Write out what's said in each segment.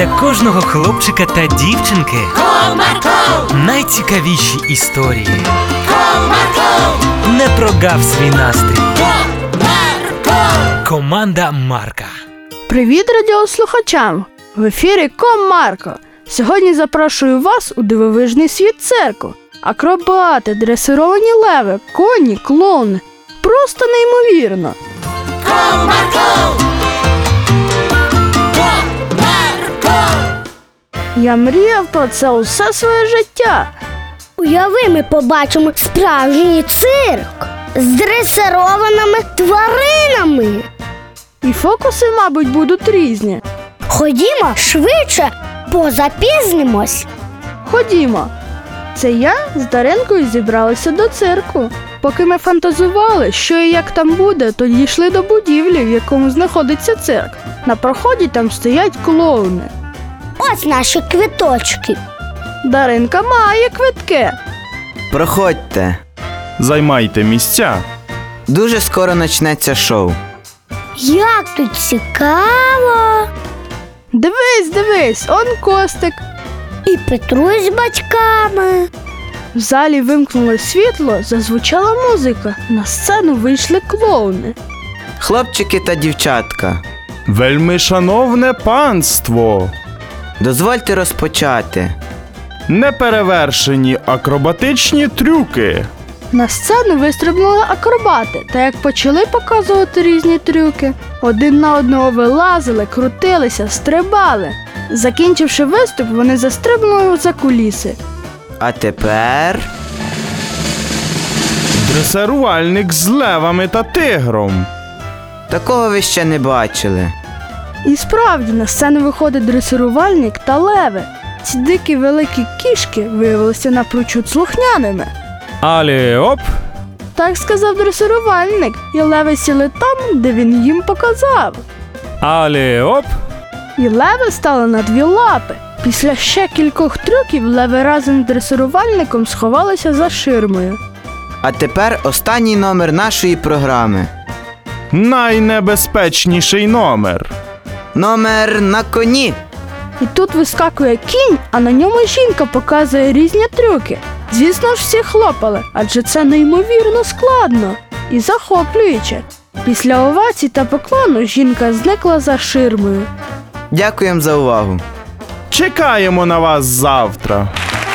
Для кожного хлопчика та дівчинки Комарко! Найцікавіші історії. Комарко! Не прогав свій настрій. Комарко! Команда Марка. Привіт радіослухачам! В ефірі Комарко. Сьогодні запрошую вас у дивовижний світ цирку. Акробати, дресировані леви, коні, клоуни. Просто неймовірно. Комарко! Я мріяв про це усе своє життя. Уяви, ми побачимо справжній цирк з дресированими тваринами. І фокуси, мабуть, будуть різні. Ходімо швидше, бо запізнимось. Ходімо. Це я з Даринкою зібралися до цирку. Поки ми фантазували, що і як там буде, то дійшли до будівлі, в якому знаходиться цирк. На проході там стоять клоуни. Ось наші квиточки. Даринка має квитки. Проходьте. Займайте місця. Дуже скоро почнеться шоу. Як тут цікаво. Дивись, он Костик. І Петрусь з батьками. В залі вимкнуло світло, зазвучала музика. На сцену вийшли клоуни. Хлопчики та дівчатка, Вельми шановне панство! дозвольте розпочати. Неперевершені акробатичні трюки. На сцену вистрибнули акробати, та як почали показувати різні трюки, один на одного вилазили, крутилися, стрибали. Закінчивши виступ, вони застрибнули за куліси. А тепер... Дресирувальник з левами та тигром. Такого ви ще не бачили. І справді, на сцену виходить дресирувальник та леви. Ці дикі великі кішки виявилися напрочуд слухняними. Алі-оп! Так сказав дресирувальник, і леви сіли там, де він їм показав. Алі-оп! І леви стали на дві лапи. Після ще кількох трюків леви разом з дресирувальником сховалися за ширмою. А тепер останній номер нашої програми. Найнебезпечніший номер. Номер на коні. І тут вискакує кінь, а на ньому жінка показує різні трюки. Звісно ж, всі хлопали, адже це неймовірно складно і захоплююче. Після овацій та поклону жінка зникла за ширмою. Дякуємо за увагу. Чекаємо на вас завтра.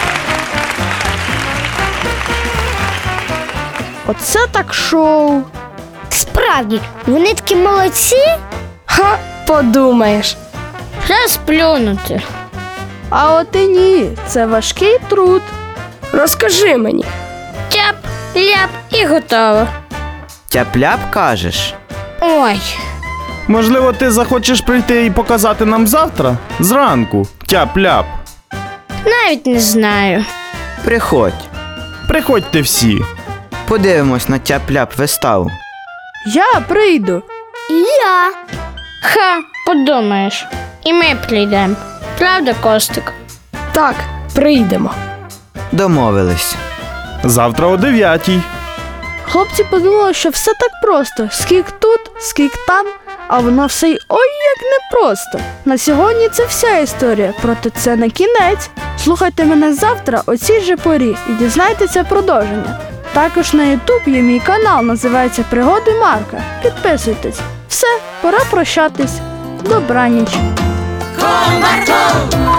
Оце так шоу. Справді, вони такі молодці. Ха, подумаєш. Розплюнути. А от і ні, це важкий труд. Розкажи мені. Тяп, ляп і готово. Тяп-ляп кажеш? Ой, Можливо, ти захочеш прийти і показати нам завтра? Зранку. Тяп-ляп. навіть не знаю. Приходь. Приходьте всі. Подивимось на тяп-ляп виставу. Я прийду. І я. Ха, подумаєш. І ми прийдемо. Правда, Костик? Так, прийдемо. Домовились. Завтра о 9:00. Хлопці подумали, що все так просто. Скік тут, скік там, а воно все й ой як непросто. На сьогодні це вся історія, проте це не кінець. Слухайте мене завтра о цій же порі і дізнайтеся продовження. Також на YouTube є мій канал, називається «Пригоди Марка». Підписуйтесь. Все, пора прощатись. Добраніч. Комарко!